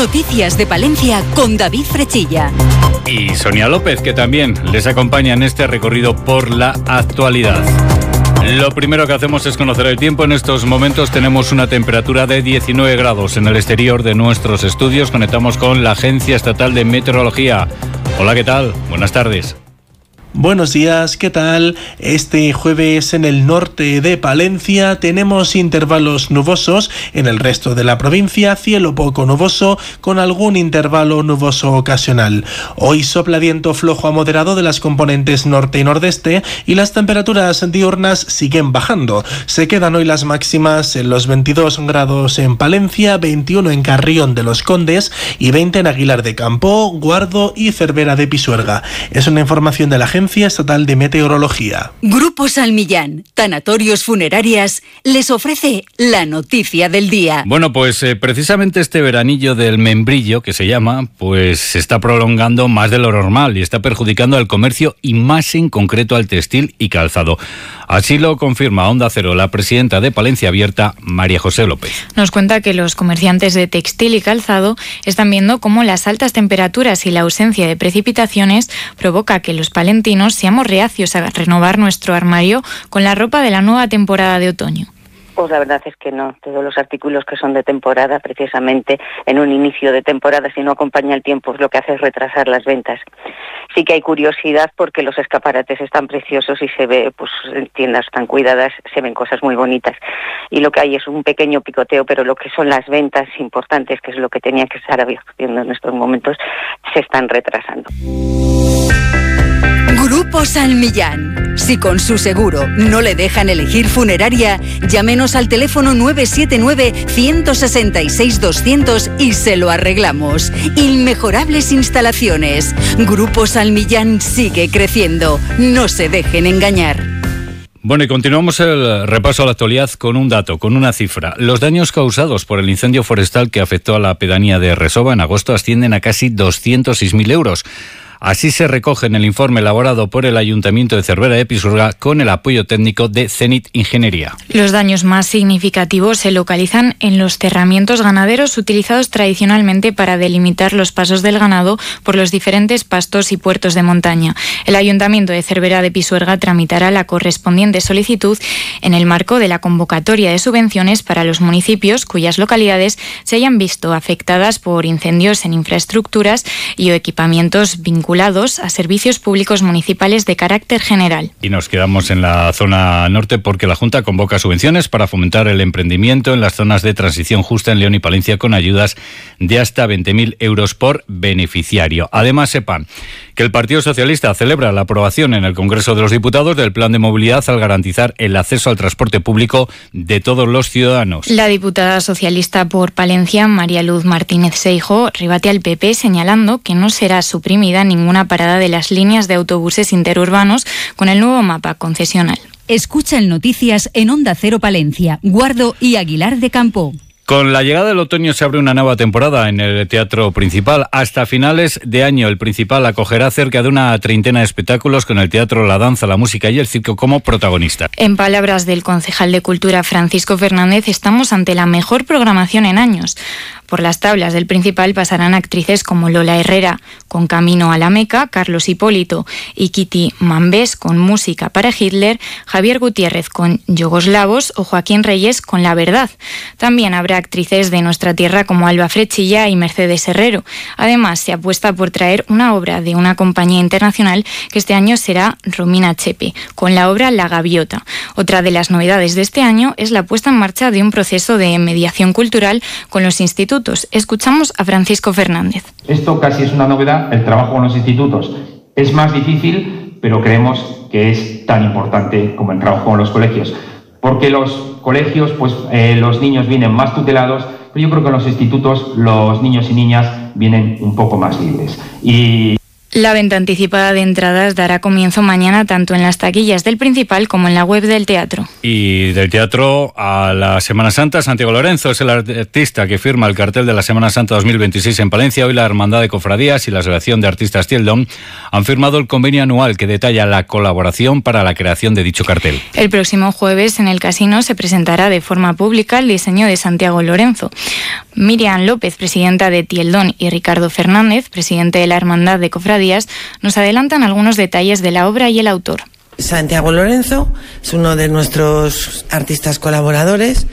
Noticias de Palencia con David Frechilla. Y Sonia López, que también les acompaña en este recorrido por la actualidad. Lo primero que hacemos es conocer el tiempo. En estos momentos tenemos una temperatura de 19 grados en el exterior de nuestros estudios. Conectamos con la Agencia Estatal de Meteorología. Hola, ¿qué tal? Buenas tardes. Buenos días, ¿qué tal? Este jueves en el norte de Palencia tenemos intervalos nubosos, en el resto de la provincia cielo poco nuboso con algún intervalo nuboso ocasional. Hoy sopla viento flojo a moderado de las componentes norte y nordeste y las temperaturas diurnas siguen bajando. Se quedan hoy las máximas en los 22 grados en Palencia, 21 en Carrión de los Condes y 20 en Aguilar de Campoo, Guardo y Cervera de Pisuerga. Es una información de la Agencia Estatal de Meteorología. Grupo Salmillán, Tanatorios Funerarias, les ofrece la noticia del día. Bueno, pues precisamente este veranillo del membrillo, que se llama, pues se está prolongando más de lo normal y está perjudicando al comercio y más en concreto al textil y calzado. Así lo confirma a Onda Cero la presidenta de Palencia Abierta, María José López. Nos cuenta que los comerciantes de textil y calzado están viendo cómo las altas temperaturas y la ausencia de precipitaciones provoca que los palentinos seamos reacios a renovar nuestro armario con la ropa de la nueva temporada de otoño. Pues la verdad es que no. Todos los artículos que son de temporada, precisamente en un inicio de temporada, si no acompaña el tiempo, lo que hace es retrasar las ventas. Sí que hay curiosidad porque los escaparates están preciosos y se ve, pues en tiendas tan cuidadas, se ven cosas muy bonitas. Y lo que hay es un pequeño picoteo, pero lo que son las ventas importantes, que es lo que tenía que estar haciendo en estos momentos, se están retrasando. Grupo Salmillán. Si con su seguro no le dejan elegir funeraria, llámenos al teléfono 979-166-200 y se lo arreglamos. Inmejorables instalaciones. Grupo Salmillán sigue creciendo. No se dejen engañar. Bueno, y continuamos el repaso a la actualidad con un dato, con una cifra. Los daños causados por el incendio forestal que afectó a la pedanía de Resova en agosto ascienden a casi 206.000 euros. Así se recoge en el informe elaborado por el Ayuntamiento de Cervera de Pisuerga con el apoyo técnico de Zenit Ingeniería. Los daños más significativos se localizan en los cerramientos ganaderos utilizados tradicionalmente para delimitar los pasos del ganado por los diferentes pastos y puertos de montaña. El Ayuntamiento de Cervera de Pisuerga tramitará la correspondiente solicitud en el marco de la convocatoria de subvenciones para los municipios cuyas localidades se hayan visto afectadas por incendios en infraestructuras y o equipamientos vinculados a servicios públicos municipales de carácter general. Y nos quedamos en la zona norte porque la Junta convoca subvenciones para fomentar el emprendimiento en las zonas de transición justa en León y Palencia con ayudas de hasta 20.000 euros por beneficiario. Además, sepan que el Partido Socialista celebra la aprobación en el Congreso de los Diputados del Plan de Movilidad al garantizar el acceso al transporte público de todos los ciudadanos. La diputada socialista por Palencia, María Luz Martínez Seijo, rebate al PP señalando que no será suprimida ninguna parada de las líneas de autobuses interurbanos con el nuevo mapa concesional. Escucha el Noticias en Onda Cero Palencia, Guardo y Aguilar de Campoo. Con la llegada del otoño se abre una nueva temporada en el Teatro Principal. Hasta finales de año el Principal acogerá cerca de una treintena de espectáculos con el teatro, la danza, la música y el circo como protagonistas. En palabras del concejal de Cultura Francisco Fernández, estamos ante la mejor programación en años. Por las tablas del Principal pasarán actrices como Lola Herrera con Camino a la Meca, Carlos Hipólito y Kitty Mambés con Música para Hitler, Javier Gutiérrez con Yugoslavos o Joaquín Reyes con La Verdad. También habrá actrices de nuestra tierra como Alba Frechilla y Mercedes Herrero. Además, se apuesta por traer una obra de una compañía internacional que este año será Romina Chepe, con la obra La Gaviota. Otra de las novedades de este año es la puesta en marcha de un proceso de mediación cultural con los institutos. Escuchamos a Francisco Fernández. Esto casi es una novedad, el trabajo con los institutos. Es más difícil, pero creemos que es tan importante como el trabajo con los colegios. Porque los colegios, los niños vienen más tutelados, pero yo creo que en los institutos los niños y niñas vienen un poco más libres. La venta anticipada de entradas dará comienzo mañana tanto en las taquillas del Principal como en la web del teatro. Y del teatro a la Semana Santa, Santiago Lorenzo es el artista que firma el cartel de la Semana Santa 2026 en Palencia. Hoy la Hermandad de Cofradías y la Asociación de Artistas Tieldon han firmado el convenio anual que detalla la colaboración para la creación de dicho cartel. El próximo jueves en el Casino se presentará de forma pública el diseño de Santiago Lorenzo. Miriam López, presidenta de Tieldon, y Ricardo Fernández, presidente de la Hermandad de Cofradías, nos adelantan algunos detalles de la obra y el autor. Santiago Lorenzo es uno de nuestros artistas colaboradores.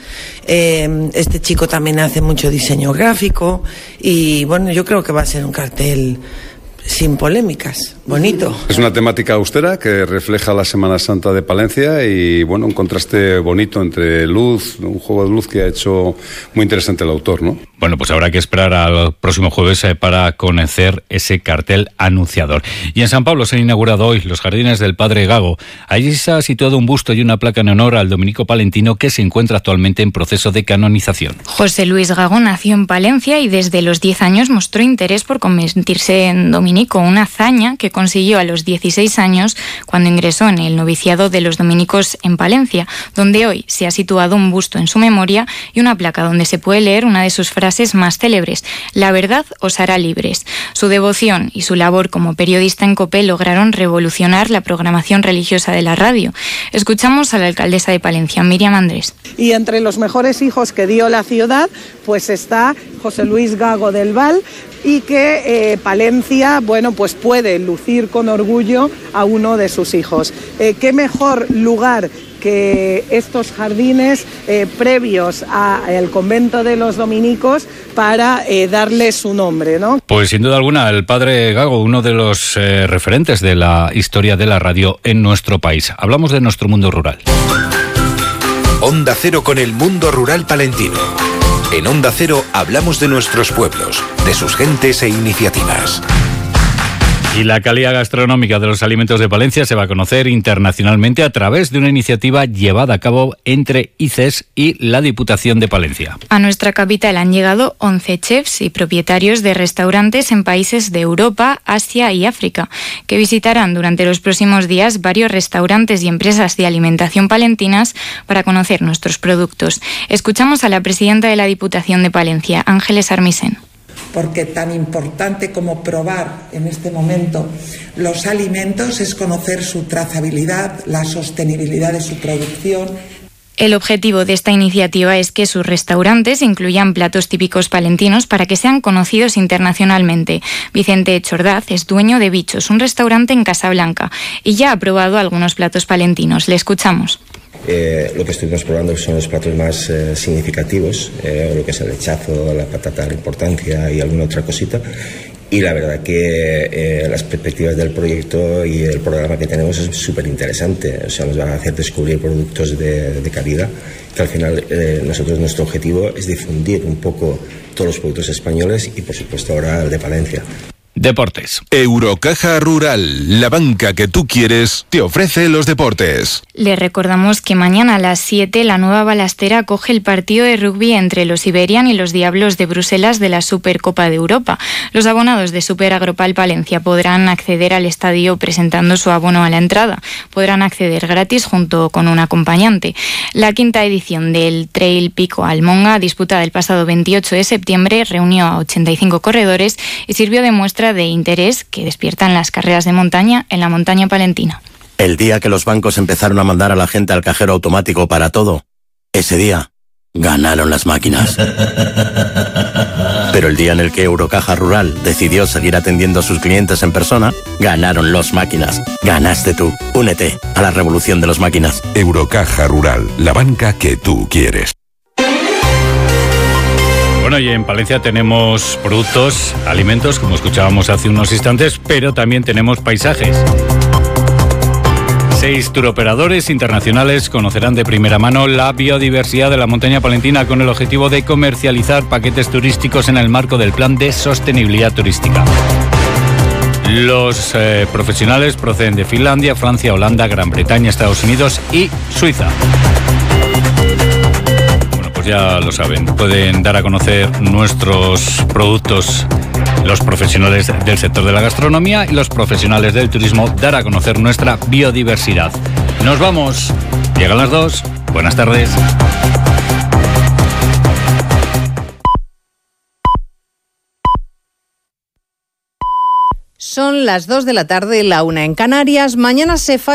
Este chico también hace mucho diseño gráfico y bueno, yo creo que va a ser un cartel sin polémicas, bonito. Es una temática austera que refleja la Semana Santa de Palencia y bueno, un contraste bonito entre luz, un juego de luz que ha hecho muy interesante el autor, ¿no? Bueno, pues habrá que esperar al próximo jueves para conocer ese cartel anunciador. Y en San Pablo se han inaugurado hoy los jardines del Padre Gago. Allí se ha situado un busto y una placa en honor al dominico palentino que se encuentra actualmente en proceso de canonización. José Luis Gago nació en Palencia y desde los 10 años mostró interés por convertirse en dominico, una hazaña que consiguió a los 16 años cuando ingresó en el noviciado de los dominicos en Palencia, donde hoy se ha situado un busto en su memoria y una placa donde se puede leer una de sus frases más célebres: la verdad os hará libres. Su devoción y su labor como periodista en COPE lograron revolucionar la programación religiosa de la radio. Escuchamos a la alcaldesa de Palencia, Miriam Andrés. Y entre los mejores hijos que dio la ciudad, pues está José Luis Gago del Val, y que Palencia, bueno, pues puede lucir con orgullo a uno de sus hijos. ¿Qué mejor lugar que estos jardines previos al convento de los dominicos para darle su nombre, ¿no? Pues sin duda alguna, el Padre Gago, uno de los referentes de la historia de la radio en nuestro país. Hablamos de nuestro mundo rural. Onda Cero con el mundo rural palentino. En Onda Cero hablamos de nuestros pueblos, de sus gentes e iniciativas. Y la calidad gastronómica de los alimentos de Palencia se va a conocer internacionalmente a través de una iniciativa llevada a cabo entre ICES y la Diputación de Palencia. A nuestra capital han llegado 11 chefs y propietarios de restaurantes en países de Europa, Asia y África, que visitarán durante los próximos días varios restaurantes y empresas de alimentación palentinas para conocer nuestros productos. Escuchamos a la presidenta de la Diputación de Palencia, Ángeles Armisen. Porque tan importante como probar en este momento los alimentos es conocer su trazabilidad, la sostenibilidad de su producción. El objetivo de esta iniciativa es que sus restaurantes incluyan platos típicos palentinos para que sean conocidos internacionalmente. Vicente Chordaz es dueño de Bichos, un restaurante en Casablanca, y ya ha probado algunos platos palentinos. Le escuchamos. Lo que estuvimos probando son los platos más significativos, lo que es el lechazo, la patata, la importancia y alguna otra cosita. Y la verdad que las perspectivas del proyecto y el programa que tenemos es súper interesante. O sea, nos va a hacer descubrir productos de calidad, que al final nuestro objetivo es difundir un poco todos los productos españoles y por supuesto ahora el de Palencia. Deportes. Eurocaja Rural, la banca que tú quieres, te ofrece los deportes. Les recordamos que mañana a las 7 la Nueva Balastera acoge el partido de rugby entre los Iberian y los Diablos de Bruselas de la Supercopa de Europa. Los abonados de Super Agropal Palencia podrán acceder al estadio presentando su abono a la entrada. Podrán acceder gratis junto con un acompañante. La quinta edición del Trail Pico Almonga, disputada el pasado 28 de septiembre, reunió a 85 corredores y sirvió de muestra de interés que despiertan las carreras de montaña en la montaña palentina. El día que los bancos empezaron a mandar a la gente al cajero automático para todo, ese día ganaron las máquinas. Pero el día en el que Eurocaja Rural decidió seguir atendiendo a sus clientes en persona, ganaron los máquinas. Ganaste tú. Únete a la revolución de los máquinas. Eurocaja Rural, la banca que tú quieres. Bueno, y en Palencia tenemos productos, alimentos, como escuchábamos hace unos instantes, pero también tenemos paisajes. 6 turoperadores internacionales conocerán de primera mano la biodiversidad de la montaña palentina con el objetivo de comercializar paquetes turísticos en el marco del Plan de Sostenibilidad Turística. Los profesionales proceden de Finlandia, Francia, Holanda, Gran Bretaña, Estados Unidos y Suiza. Ya lo saben, pueden dar a conocer nuestros productos los profesionales del sector de la gastronomía y los profesionales del turismo dar a conocer nuestra biodiversidad. Nos vamos. Llegan las 2. Buenas tardes. Son las 2 de la tarde, la 1 en Canarias. Mañana se falla.